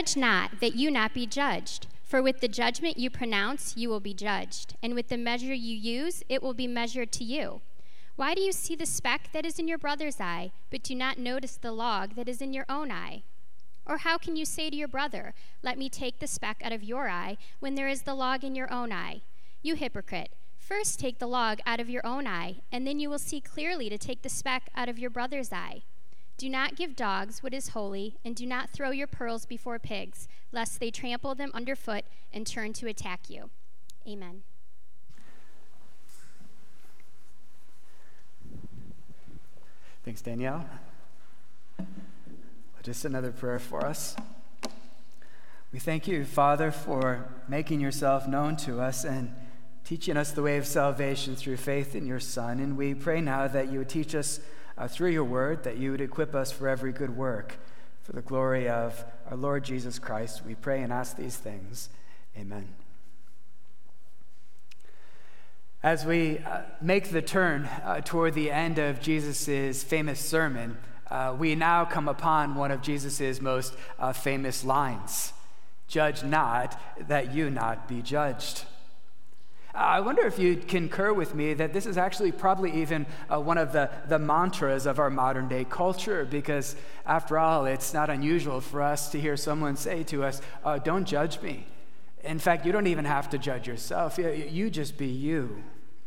Judge not, that you not be judged. For with the judgment you pronounce, you will be judged. And with the measure you use, it will be measured to you. Why do you see the speck that is in your brother's eye, but do not notice the log that is in your own eye? Or how can you say to your brother, let me take the speck out of your eye, when there is the log in your own eye? You hypocrite, first take the log out of your own eye, and then you will see clearly to take the speck out of your brother's eye. Do not give dogs what is holy, and do not throw your pearls before pigs, lest they trample them underfoot and turn to attack you. Amen. Thanks, Danielle. Just another prayer for us. We thank you, Father, for making yourself known to us and teaching us the way of salvation through faith in your Son. And we pray now that you would teach us through your word, that you would equip us for every good work. For the glory of our Lord Jesus Christ, we pray and ask these things. Amen. As we make the turn toward the end of Jesus' famous sermon, we now come upon one of Jesus' most famous lines. Judge not, that you not be judged. I wonder if you'd concur with me that this is actually probably even one of the mantras of our modern day culture, because after all, it's not unusual for us to hear someone say to us, don't judge me. In fact, you don't even have to judge yourself. You just be you.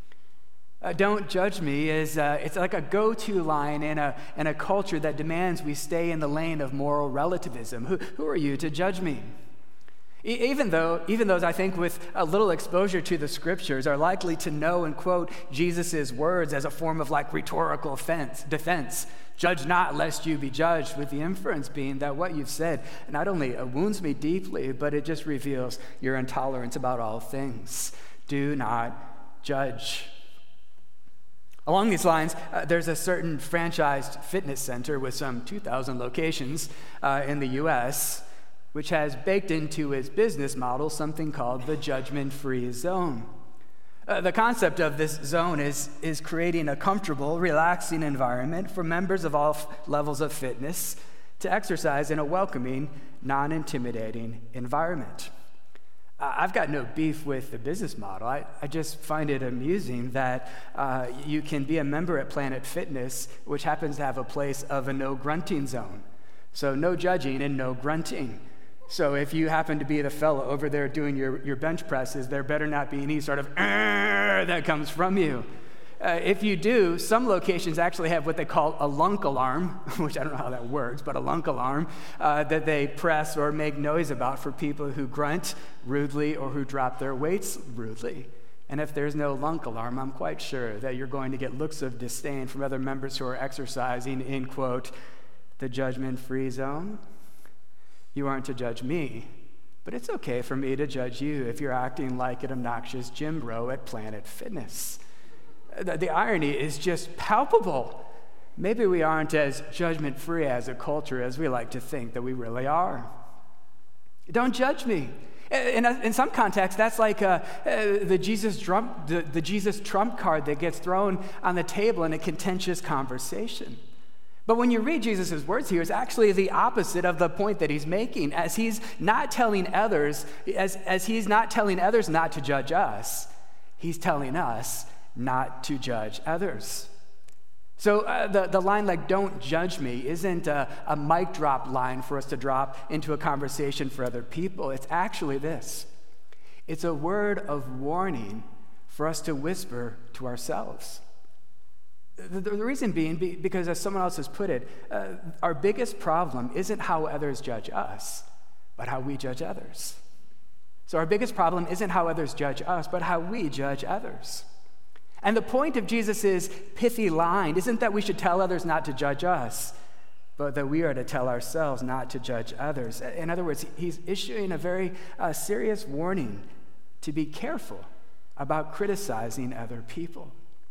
Don't judge me is it's like a go-to line in a culture that demands we stay in the lane of moral relativism. Who are you to judge me? Even those I think with a little exposure to the scriptures are likely to know and quote Jesus' words as a form of like rhetorical defense. Judge not lest you be judged, with the inference being that what you've said not only wounds me deeply, but it just reveals your intolerance about all things. Do not judge. Along these lines, there's a certain franchised fitness center with some 2,000 locations in the U.S., which has baked into its business model something called the judgment-free zone. The concept of this zone is creating a comfortable, relaxing environment for members of all levels of fitness to exercise in a welcoming, non-intimidating environment. I've got no beef with the business model. I just find it amusing that you can be a member at Planet Fitness, which happens to have a place of a no grunting zone. So no judging and no grunting. So if you happen to be the fellow over there doing your bench presses, there better not be any sort of that comes from you. If you do, some locations actually have what they call a lunk alarm, which I don't know how that works, but a lunk alarm that they press or make noise about for people who grunt rudely or who drop their weights rudely. And if there's no lunk alarm, I'm quite sure that you're going to get looks of disdain from other members who are exercising in, quote, the judgment-free zone. You aren't to judge me, but it's okay for me to judge you if you're acting like an obnoxious gym bro at Planet Fitness. The irony is just palpable. Maybe we aren't as judgment-free as a culture as we like to think that we really are. Don't judge me. In some contexts, that's like the Jesus trump card that gets thrown on the table in a contentious conversation. But when you read Jesus' words here, it's actually the opposite of the point that he's making. As he's not telling others, as he's not telling others not to judge us, he's telling us not to judge others. So the line like, don't judge me, isn't a mic drop line for us to drop into a conversation for other people. It's actually this. It's a word of warning for us to whisper to ourselves. The reason being, because as someone else has put it, our biggest problem isn't how others judge us, but how we judge others. So our biggest problem isn't how others judge us, but how we judge others. And the point of Jesus' pithy line isn't that we should tell others not to judge us, but that we are to tell ourselves not to judge others. In other words, he's issuing a very serious warning to be careful about criticizing other people.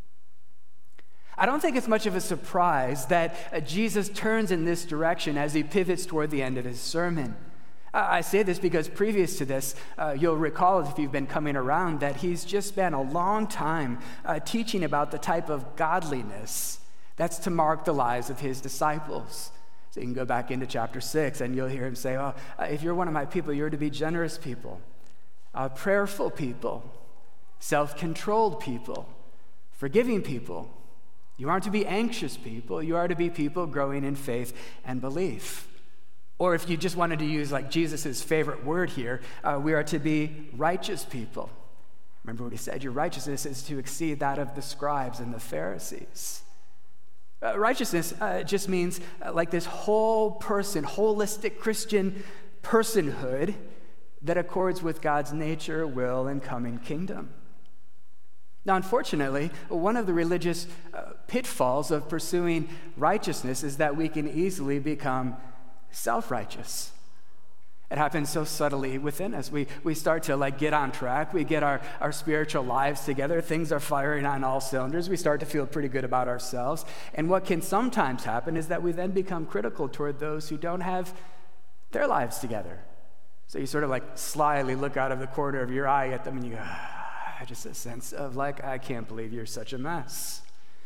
I don't think it's much of a surprise that Jesus turns in this direction as he pivots toward the end of his sermon. I say this because previous to this, you'll recall if you've been coming around that he's just spent a long time teaching about the type of godliness that's to mark the lives of his disciples. So you can go back into chapter 6 and you'll hear him say, if you're one of my people, you're to be generous people, prayerful people, self-controlled people, forgiving people. You aren't to be anxious people. You are to be people growing in faith and belief. Or if you just wanted to use like Jesus' favorite word here, we are to be righteous people. Remember what he said, your righteousness is to exceed that of the scribes and the Pharisees. Righteousness just means like this whole person, holistic Christian personhood that accords with God's nature, will, and coming kingdom. Now, unfortunately, one of the religious pitfalls of pursuing righteousness is that we can easily become self-righteous. It happens so subtly within us. We start to like get on track. We get our spiritual lives together. Things are firing on all cylinders. We start to feel pretty good about ourselves. And what can sometimes happen is that we then become critical toward those who don't have their lives together. So you sort of like slyly look out of the corner of your eye at them and you go, just a sense of like, I can't believe you're such a mess.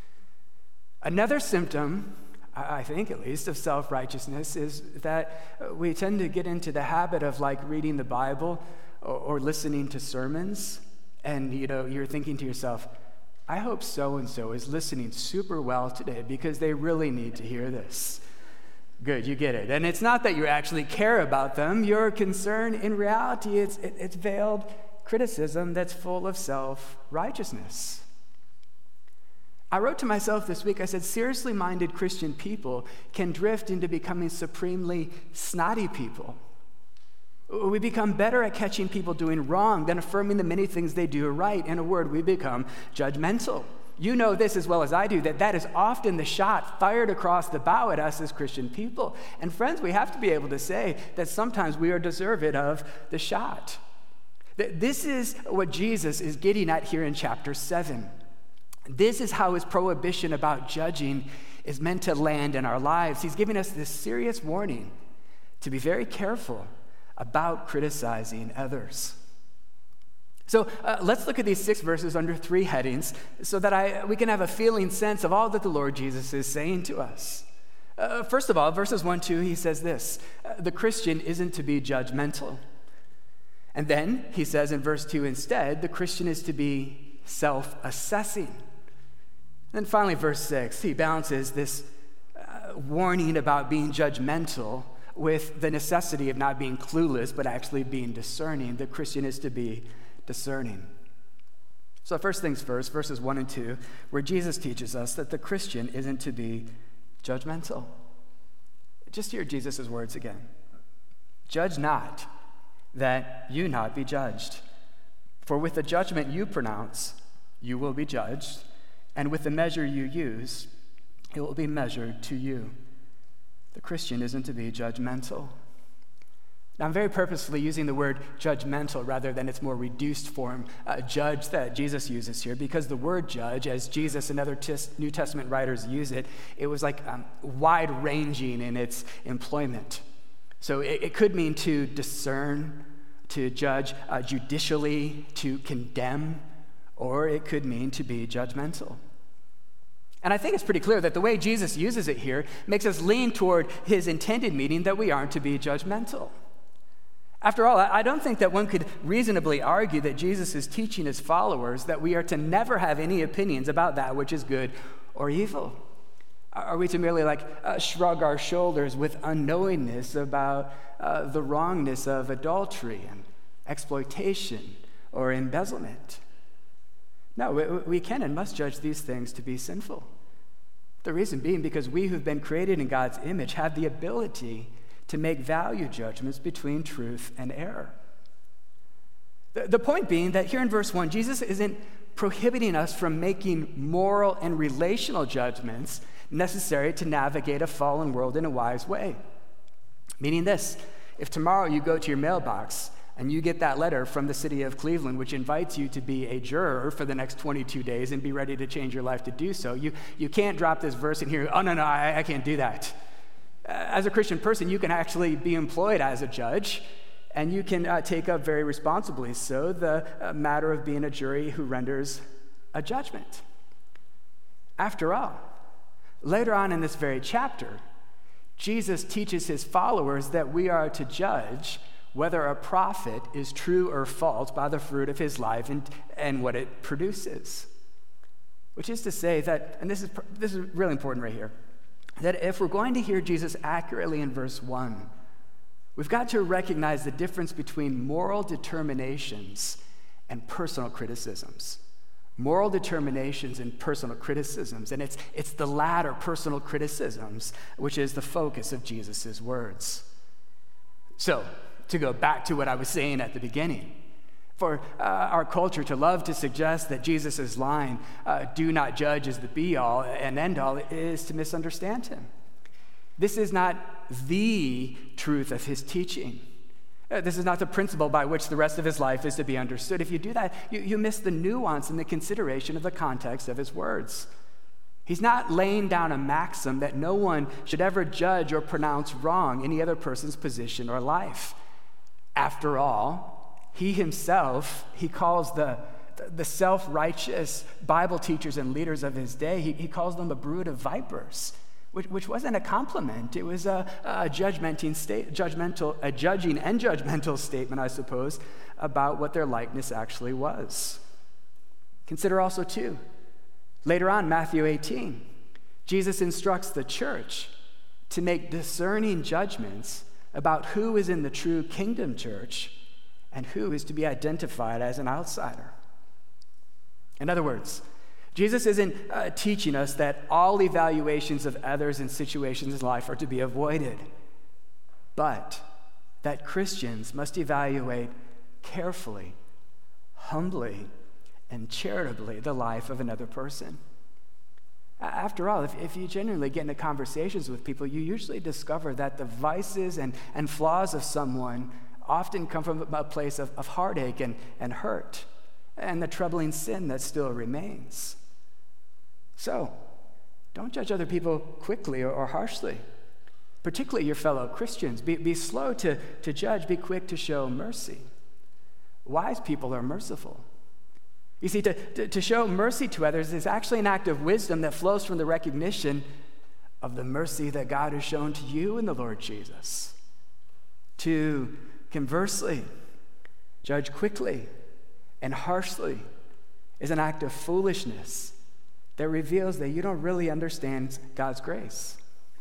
Another symptom, I think at least, of self-righteousness is that we tend to get into the habit of like reading the Bible or listening to sermons, and you're thinking to yourself, I hope so-and-so is listening super well today because they really need to hear this. Good, you get it. And it's not that you actually care about them. Your concern, in reality, it's veiled criticism that's full of self-righteousness. I wrote to myself this week, I said, seriously minded Christian people can drift into becoming supremely snotty people. We become better at catching people doing wrong than affirming the many things they do right. In a word, we become judgmental. You know this as well as I do, that is often the shot fired across the bow at us as Christian people. And friends, we have to be able to say that sometimes we are deserving of the shot. This is what Jesus is getting at here in chapter 7. This is how his prohibition about judging is meant to land in our lives. He's giving us this serious warning to be very careful about criticizing others. So let's look at these 6 verses under 3 headings so that we can have a feeling sense of all that the Lord Jesus is saying to us. First of all, verses 1-2, he says this, the Christian isn't to be judgmental. And then he says in verse 2 instead, the Christian is to be self-assessing. And finally, verse 6, he balances this warning about being judgmental with the necessity of not being clueless, but actually being discerning. The Christian is to be discerning. So first things first, verses 1 and 2, where Jesus teaches us that the Christian isn't to be judgmental. Just hear Jesus' words again. Judge not, that you not be judged. For with the judgment you pronounce, you will be judged, and with the measure you use, it will be measured to you. The Christian isn't to be judgmental. Now, I'm very purposefully using the word judgmental rather than its more reduced form, judge, that Jesus uses here, because the word judge, as Jesus and other New Testament writers use it, it was like wide-ranging in its employment. So it could mean to discern, to judge judicially, to condemn, or it could mean to be judgmental. And I think it's pretty clear that the way Jesus uses it here makes us lean toward his intended meaning that we aren't to be judgmental. After all, I don't think that one could reasonably argue that Jesus is teaching his followers that we are to never have any opinions about that which is good or evil. Are we to merely shrug our shoulders with unknowingness about the wrongness of adultery and exploitation or embezzlement? No, we can and must judge these things to be sinful. The reason being because we who've been created in God's image have the ability to make value judgments between truth and error. The point being that here in verse 1, Jesus isn't prohibiting us from making moral and relational judgments necessary to navigate a fallen world in a wise way. Meaning this, if tomorrow you go to your mailbox and you get that letter from the city of Cleveland which invites you to be a juror for the next 22 days and be ready to change your life to do so, you can't drop this verse in here, oh, no, I can't do that. As a Christian person, you can actually be employed as a judge, and you can take up very responsibly so the matter of being a jury who renders a judgment. After all, later on in this very chapter, Jesus teaches his followers that we are to judge whether a prophet is true or false by the fruit of his life and what it produces. Which is to say that, and this is really important right here, that if we're going to hear Jesus accurately in verse 1, we've got to recognize the difference between moral determinations and personal criticisms. Moral determinations and personal criticisms, and it's the latter, personal criticisms, which is the focus of Jesus' words. So, to go back to what I was saying at the beginning, for our culture to love to suggest that Jesus' line, do not judge, is the be-all and end-all, is to misunderstand him. This is not the truth of his teaching. This is not the principle by which the rest of his life is to be understood. If you do that, you miss the nuance and the consideration of the context of his words. He's not laying down a maxim that no one should ever judge or pronounce wrong any other person's position or life. After all, he himself, he calls the self-righteous Bible teachers and leaders of his day, he calls them a brood of vipers. Which wasn't a compliment. It was a judging and judgmental statement, I suppose, about what their likeness actually was. Consider also, too, later on, Matthew 18, Jesus instructs the church to make discerning judgments about who is in the true kingdom church and who is to be identified as an outsider. In other words, Jesus isn't teaching us that all evaluations of others and situations in life are to be avoided, but that Christians must evaluate carefully, humbly, and charitably the life of another person. After all, if you genuinely get into conversations with people, you usually discover that the vices and flaws of someone often come from a place of heartache and hurt, and the troubling sin that still remains. So, don't judge other people quickly or harshly, particularly your fellow Christians. Be slow to judge, be quick to show mercy. Wise people are merciful. You see, to show mercy to others is actually an act of wisdom that flows from the recognition of the mercy that God has shown to you in the Lord Jesus. To, conversely, judge quickly and harshly is an act of foolishness that reveals that you don't really understand God's grace.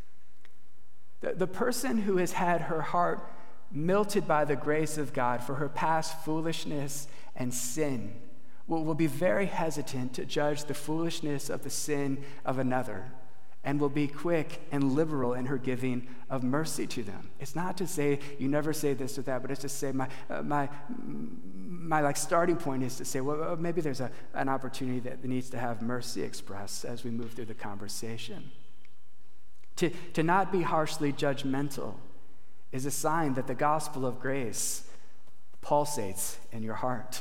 The person who has had her heart melted by the grace of God for her past foolishness and sin will be very hesitant to judge the foolishness of the sin of another, and will be quick and liberal in her giving of mercy to them. It's not to say you never say this or that, but it's to say my starting point is to say, well, maybe there's an opportunity that needs to have mercy expressed as we move through the conversation. To not be harshly judgmental is a sign that the gospel of grace pulsates in your heart.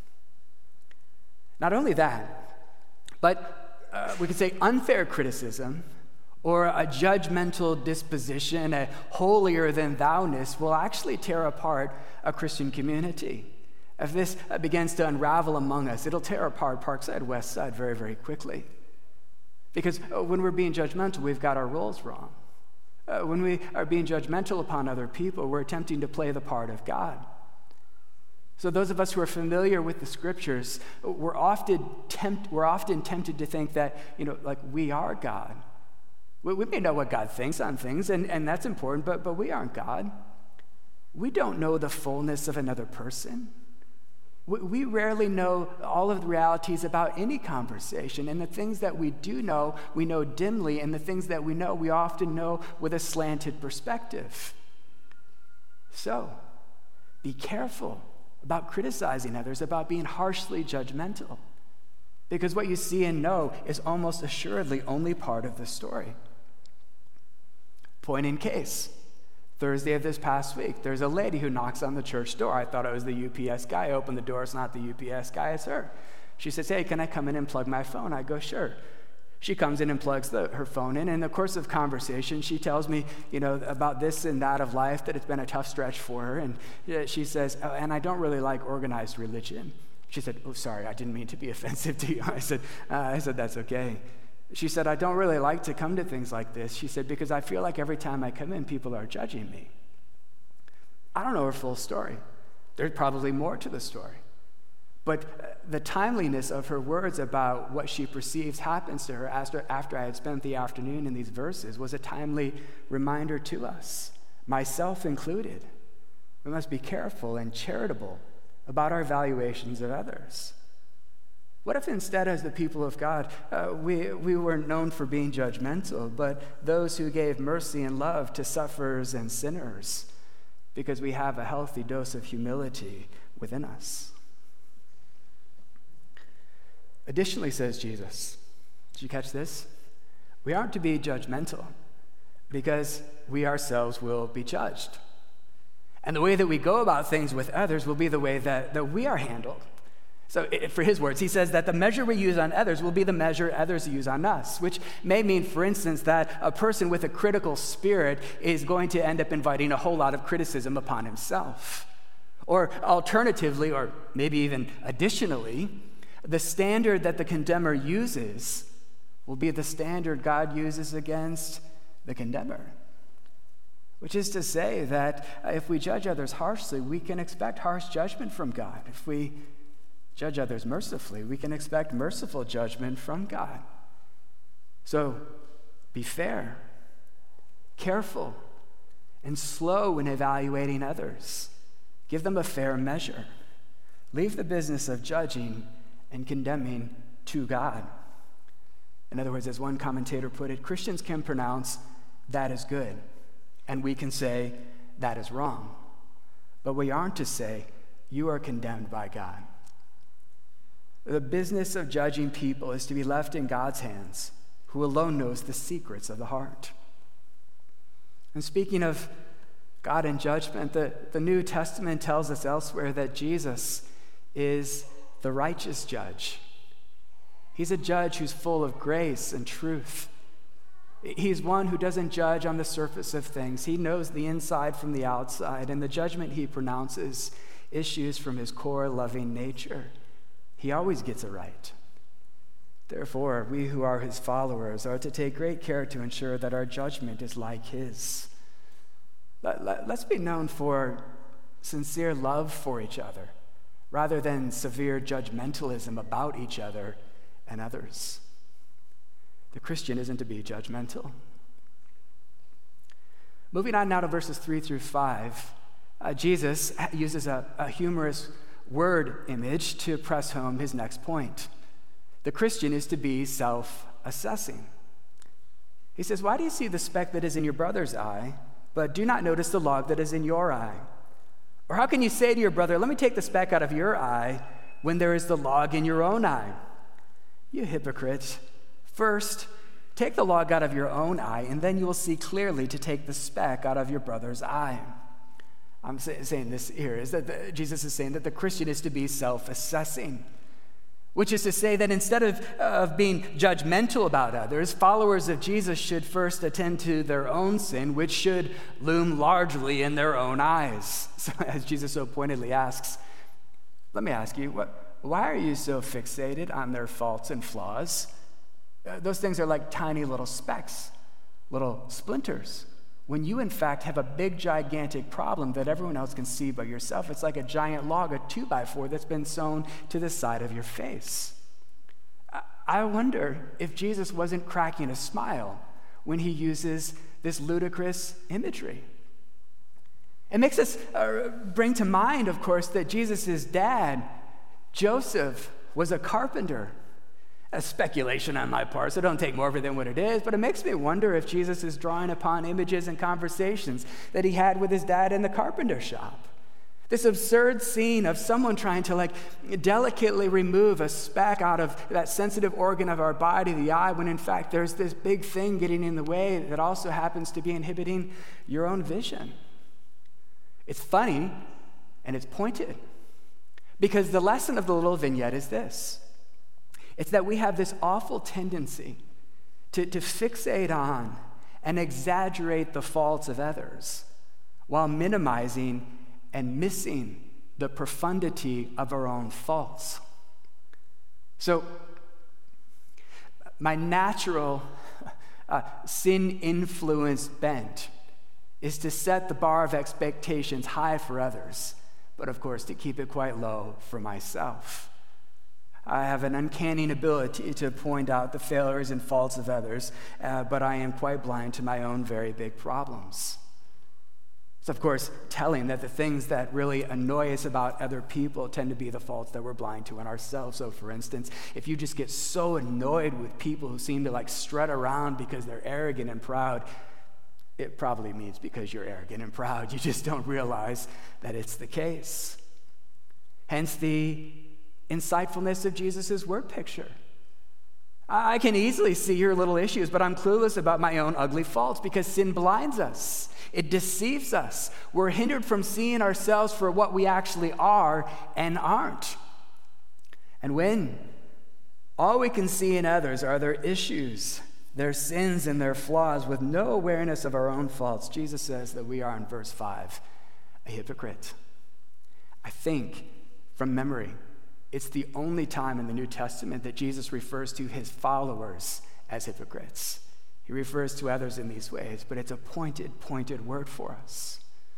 Not only that, but we could say unfair criticism or a judgmental disposition, a holier-than-thou-ness will actually tear apart a Christian community. If this begins to unravel among us, it'll tear apart Parkside, Westside very, very quickly. Because when we're being judgmental, we've got our roles wrong. When we are being judgmental upon other people, we're attempting to play the part of God. So those of us who are familiar with the scriptures, we're often tempted to think that, like we are God. We may know what God thinks on things, and that's important, but we aren't God. We don't know the fullness of another person. We rarely know all of the realities about any conversation, and the things that we do know, we know dimly, and the things that we know, we often know with a slanted perspective. So, be careful about criticizing others, about being harshly judgmental, because what you see and know is almost assuredly only part of the story. Point in case. Thursday of this past week, there's a lady who knocks on the church door. I thought it was the UPS guy. I opened the door. It's not the UPS guy. It's her. She says, hey, can I come in and plug my phone? I go, sure. She comes in and plugs her phone in. In the course of conversation, she tells me, about this and that of life, that it's been a tough stretch for her. And she says, and I don't really like organized religion. She said, oh, sorry, I didn't mean to be offensive to you. I said, that's okay. She said, I don't really like to come to things like this. She said, because I feel like every time I come in, people are judging me. I don't know her full story. There's probably more to the story. But the timeliness of her words about what she perceives happens to her after I had spent the afternoon in these verses was a timely reminder to us, myself included. We must be careful and charitable about our valuations of others. What if instead, as the people of God, we weren't known for being judgmental, but those who gave mercy and love to sufferers and sinners because we have a healthy dose of humility within us? Additionally, says Jesus, did you catch this? We aren't to be judgmental because we ourselves will be judged. And the way that we go about things with others will be the way that we are handled. So for his words, he says that the measure we use on others will be the measure others use on us, which may mean, for instance, that a person with a critical spirit is going to end up inviting a whole lot of criticism upon himself. Or alternatively, or maybe even additionally, the standard that the condemner uses will be the standard God uses against the condemner. Which is to say that if we judge others harshly, we can expect harsh judgment from God. If we judge others mercifully, we can expect merciful judgment from God. So be fair, careful, and slow in evaluating others. Give them a fair measure. Leave the business of judging and condemning to God. In other words, as one commentator put it, Christians can pronounce that is good, and we can say that is wrong. But we aren't to say you are condemned by God. The business of judging people is to be left in God's hands, who alone knows the secrets of the heart. And speaking of God and judgment, the New Testament tells us elsewhere that Jesus is the righteous judge. He's a judge who's full of grace and truth. He's one who doesn't judge on the surface of things. He knows the inside from the outside, and the judgment he pronounces issues from his core loving nature. He always gets it right. Therefore, we who are his followers are to take great care to ensure that our judgment is like his. Let's be known for sincere love for each other, rather than severe judgmentalism about each other and others. The Christian isn't to be judgmental. Moving on now to verses 3 through 5, Jesus uses a humorous word image to press home his next point. The Christian is to be self-assessing. He says, why do you see the speck that is in your brother's eye, but do not notice the log that is in your eye? Or how can you say to your brother, let me take the speck out of your eye, when there is the log in your own eye? You hypocrite. First, take the log out of your own eye, and then you will see clearly to take the speck out of your brother's eye. I'm saying this here is that Jesus is saying that the Christian is to be self-assessing, which is to say that instead of being judgmental about others, followers of Jesus should first attend to their own sin, which should loom largely in their own eyes. So as Jesus so pointedly asks, let me ask you, why are you so fixated on their faults and flaws? Those things are like tiny little specks, little splinters, when you in fact have a big, gigantic problem that everyone else can see but yourself. It's like a giant log, a 2x4 that's been sewn to the side of your face. I wonder if Jesus wasn't cracking a smile when he uses this ludicrous imagery. It makes us bring to mind, of course, that Jesus' dad, Joseph, was a carpenter. A speculation on my part, so don't take more of it than what it is, but it makes me wonder if Jesus is drawing upon images and conversations that he had with his dad in the carpenter shop. This absurd scene of someone trying to delicately remove a speck out of that sensitive organ of our body, the eye, when in fact there's this big thing getting in the way that also happens to be inhibiting your own vision. It's funny and it's pointed, because the lesson of the little vignette is this. It's that we have this awful tendency to fixate on and exaggerate the faults of others while minimizing and missing the profundity of our own faults. So my natural sin-influenced bent is to set the bar of expectations high for others, but of course to keep it quite low for myself. I have an uncanny ability to point out the failures and faults of others, but I am quite blind to my own very big problems. It's, of course, telling that the things that really annoy us about other people tend to be the faults that we're blind to in ourselves. So, for instance, if you just get so annoyed with people who seem to strut around because they're arrogant and proud, it probably means because you're arrogant and proud. You just don't realize that it's the case. Hence the insightfulness of Jesus' word picture. I can easily see your little issues, but I'm clueless about my own ugly faults because sin blinds us. It deceives us. We're hindered from seeing ourselves for what we actually are and aren't. And when all we can see in others are their issues, their sins, and their flaws with no awareness of our own faults, Jesus says that we are, in verse 5, a hypocrite. I think, from memory, it's the only time in the New Testament that Jesus refers to his followers as hypocrites. He refers to others in these ways, but it's a pointed word for us.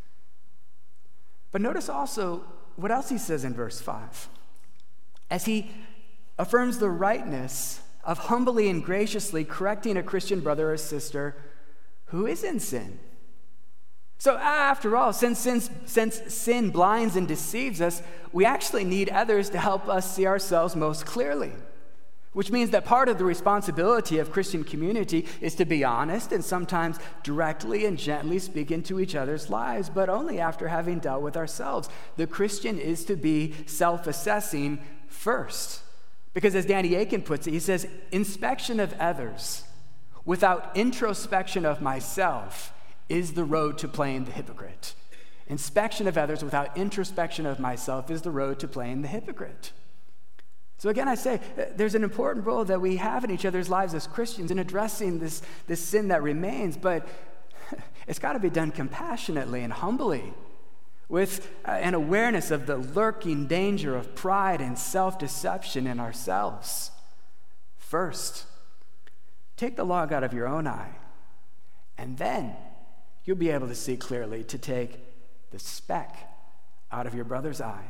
But notice also what else he says in verse 5. As he affirms the rightness of humbly and graciously correcting a Christian brother or sister who is in sin. So after all, since sin blinds and deceives us, we actually need others to help us see ourselves most clearly, which means that part of the responsibility of Christian community is to be honest and sometimes directly and gently speak into each other's lives, but only after having dealt with ourselves. The Christian is to be self-assessing first, because as Danny Akin puts it, he says, inspection of others without introspection of myself is the road to playing the hypocrite. Inspection of others without introspection of myself is the road to playing the hypocrite. So again, I say, there's an important role that we have in each other's lives as Christians in addressing this sin that remains, but it's got to be done compassionately and humbly, with an awareness of the lurking danger of pride and self-deception in ourselves. First, take the log out of your own eye, and then you'll be able to see clearly to take the speck out of your brother's eye.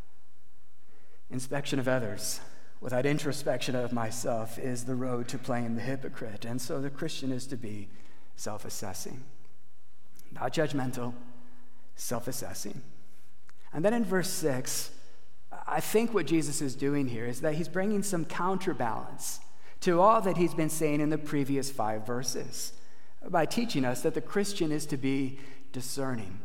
Inspection of others without introspection of myself is the road to playing the hypocrite. And so the Christian is to be self-assessing, not judgmental, self-assessing. And then in verse 6, I think what Jesus is doing here is that he's bringing some counterbalance to all that he's been saying in the previous 5 verses, by teaching us that the Christian is to be discerning.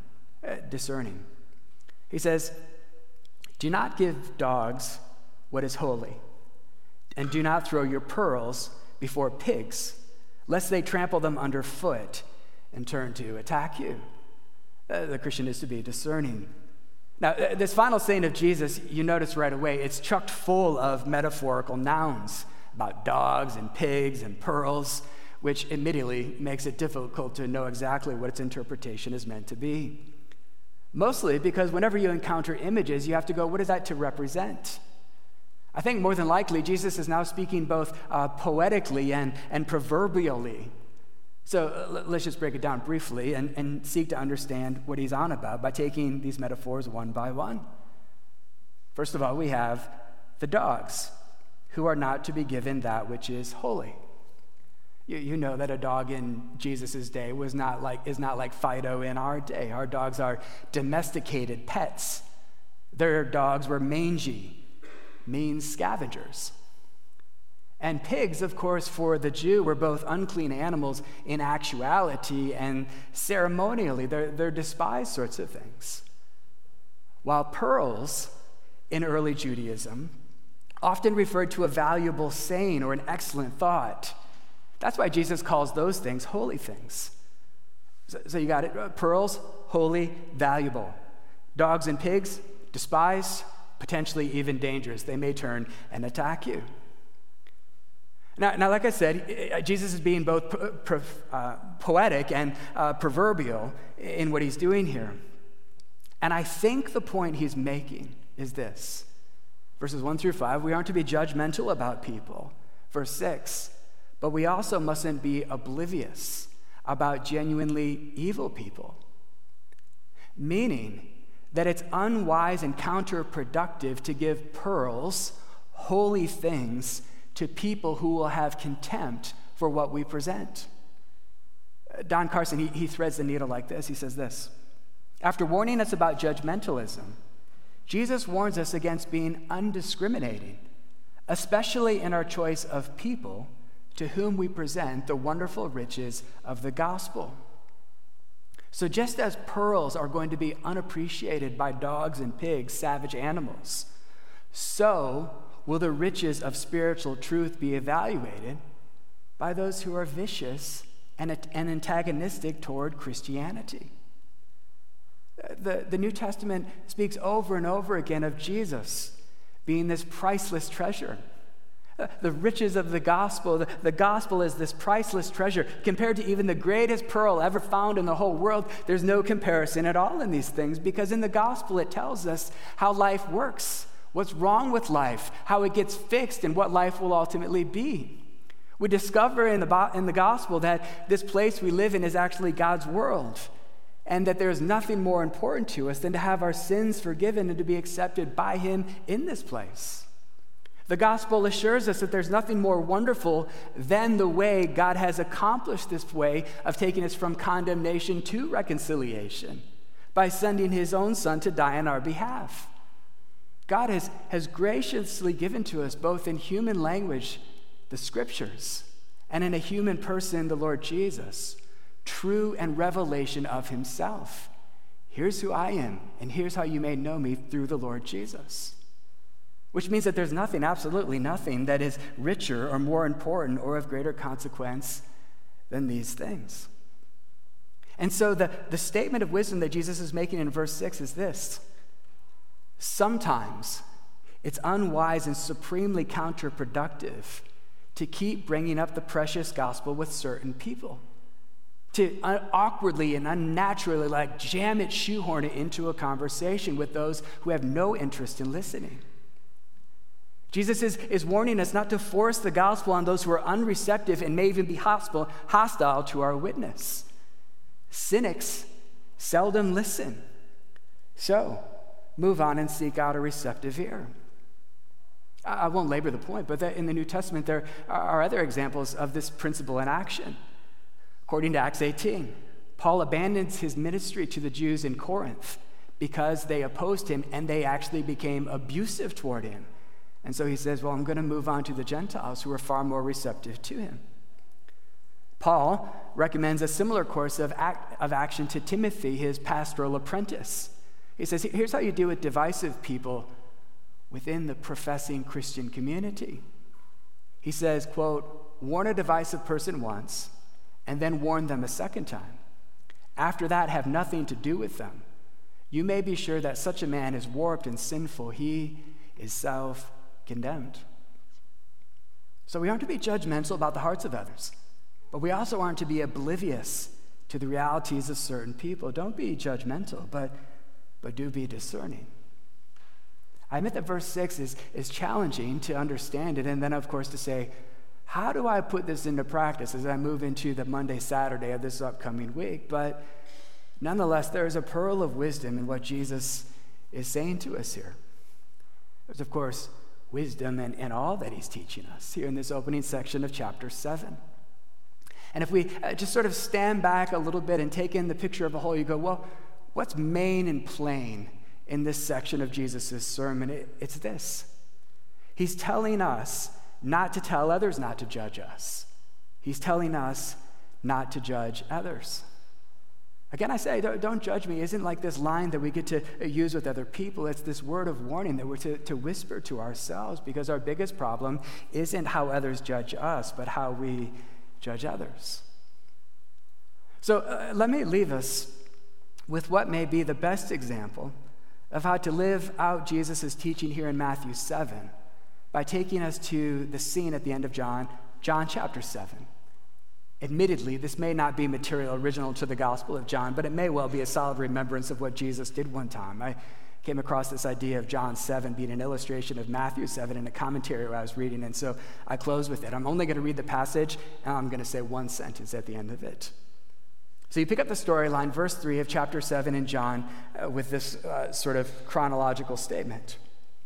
He says, do not give dogs what is holy, and do not throw your pearls before pigs, lest they trample them underfoot and turn to attack you. The Christian is to be discerning. Now, this final saying of Jesus, you notice right away, it's chocked full of metaphorical nouns about dogs and pigs and pearls, which immediately makes it difficult to know exactly what its interpretation is meant to be. Mostly because whenever you encounter images, you have to go, what is that to represent? I think more than likely, Jesus is now speaking both poetically and proverbially. So let's just break it down briefly and seek to understand what he's on about by taking these metaphors one by one. First of all, we have the dogs, who are not to be given that which is holy. You know that a dog in Jesus' day is not like Fido in our day. Our dogs are domesticated pets. Their dogs were mangy, mean scavengers. And pigs, of course, for the Jew, were both unclean animals in actuality and ceremonially. They're despised sorts of things. While pearls in early Judaism often referred to a valuable saying or an excellent thought. That's why Jesus calls those things holy things. So you got it. Pearls, holy, valuable. Dogs and pigs, despised, potentially even dangerous. They may turn and attack you. Now, like I said, Jesus is being both poetic and proverbial in what he's doing here. And I think the point he's making is this. Verses 1 through 5, we aren't to be judgmental about people. Verse 6, but we also mustn't be oblivious about genuinely evil people. Meaning that it's unwise and counterproductive to give pearls, holy things, to people who will have contempt for what we present. Don Carson, he threads the needle like this. He says this: after warning us about judgmentalism, Jesus warns us against being undiscriminating, especially in our choice of people to whom we present the wonderful riches of the gospel. So just as pearls are going to be unappreciated by dogs and pigs, savage animals, so will the riches of spiritual truth be evaluated by those who are vicious and antagonistic toward Christianity. The New Testament speaks over and over again of Jesus being this priceless treasure. The riches of the gospel is this priceless treasure. Compared to even the greatest pearl ever found in the whole world, there's no comparison at all in these things, because in the gospel it tells us how life works, what's wrong with life, how it gets fixed, and what life will ultimately be. We discover in the gospel that this place we live in is actually God's world, and that there's nothing more important to us than to have our sins forgiven and to be accepted by Him in this place. The gospel assures us that there's nothing more wonderful than the way God has accomplished this way of taking us from condemnation to reconciliation by sending His own Son to die on our behalf. God has graciously given to us, both in human language, the Scriptures, and in a human person, the Lord Jesus, true and revelation of Himself. Here's who I am, and here's how you may know me through the Lord Jesus. Which means that there's nothing, absolutely nothing, that is richer or more important or of greater consequence than these things. And so the statement of wisdom that Jesus is making in verse 6 is this: sometimes it's unwise and supremely counterproductive to keep bringing up the precious gospel with certain people, to awkwardly and unnaturally jam it, shoehorn it into a conversation with those who have no interest in listening. Jesus is warning us not to force the gospel on those who are unreceptive and may even be hostile to our witness. Cynics seldom listen. So, move on and seek out a receptive ear. I won't labor the point, but in the New Testament there are other examples of this principle in action. According to Acts 18, Paul abandons his ministry to the Jews in Corinth because they opposed him and they actually became abusive toward him. And so he says, well, I'm going to move on to the Gentiles who are far more receptive to him. Paul recommends a similar course of action to Timothy, his pastoral apprentice. He says, here's how you deal with divisive people within the professing Christian community. He says, quote, warn a divisive person once, and then warn them a second time. After that, have nothing to do with them. You may be sure that such a man is warped and sinful. He is self-condemned. So we aren't to be judgmental about the hearts of others, but we also aren't to be oblivious to the realities of certain people. Don't be judgmental, but do be discerning. I admit that verse 6 is challenging to understand it, and then, of course, to say, how do I put this into practice as I move into the Monday, Saturday of this upcoming week? But nonetheless, there is a pearl of wisdom in what Jesus is saying to us here. There's, of course, wisdom in all that he's teaching us here in this opening section of chapter 7. And if we just sort of stand back a little bit and take in the picture of a whole, you go, well, what's main and plain in this section of Jesus' sermon? It's this. He's telling us not to tell others not to judge us. He's telling us not to judge others. Again, I say, don't judge me isn't like this line that we get to use with other people. It's this word of warning that we're to whisper to ourselves, because our biggest problem isn't how others judge us, but how we judge others. So let me leave us with what may be the best example of how to live out Jesus' teaching here in Matthew 7 by taking us to the scene at the end of John chapter 7. Admittedly, this may not be material original to the Gospel of John, but it may well be a solid remembrance of what Jesus did one time. I came across this idea of John 7 being an illustration of Matthew 7 in a commentary where I was reading, and so I close with it. I'm only going to read the passage, and I'm going to say one sentence at the end of it. So you pick up the storyline, verse 3 of chapter 7 in John, with this sort of chronological statement.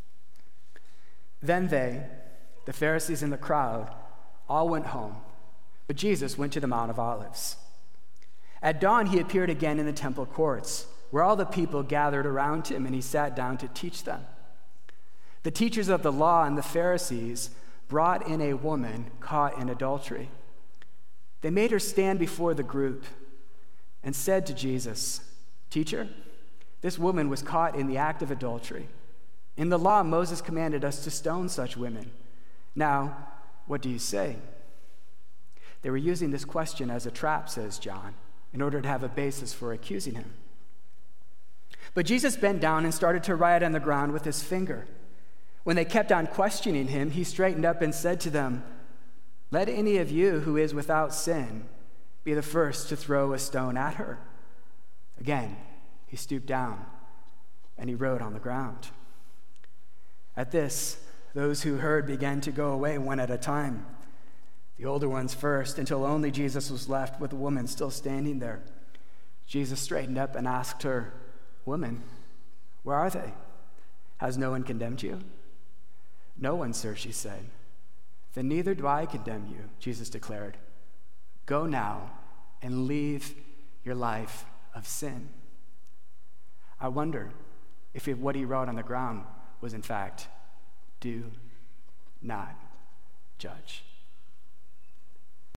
Then they, the Pharisees and the crowd, all went home, but Jesus went to the Mount of Olives. At dawn he appeared again in the temple courts, where all the people gathered around him, and he sat down to teach them. The teachers of the law and the Pharisees brought in a woman caught in adultery. They made her stand before the group and said to Jesus, "Teacher, this woman was caught in the act of adultery. In the law, Moses commanded us to stone such women. Now, what do you say?" They were using this question as a trap, says John, in order to have a basis for accusing him. But Jesus bent down and started to write on the ground with his finger. When they kept on questioning him, he straightened up and said to them, "Let any of you who is without sin be the first to throw a stone at her." Again, he stooped down and he wrote on the ground. At this, those who heard began to go away one at a time, the older ones first, until only Jesus was left with the woman still standing there. Jesus straightened up and asked her, "Woman, where are they? Has no one condemned you?" "No one, sir," she said. "Then neither do I condemn you," Jesus declared. "Go now and leave your life of sin." I wonder if what he wrote on the ground was in fact, "Do not judge."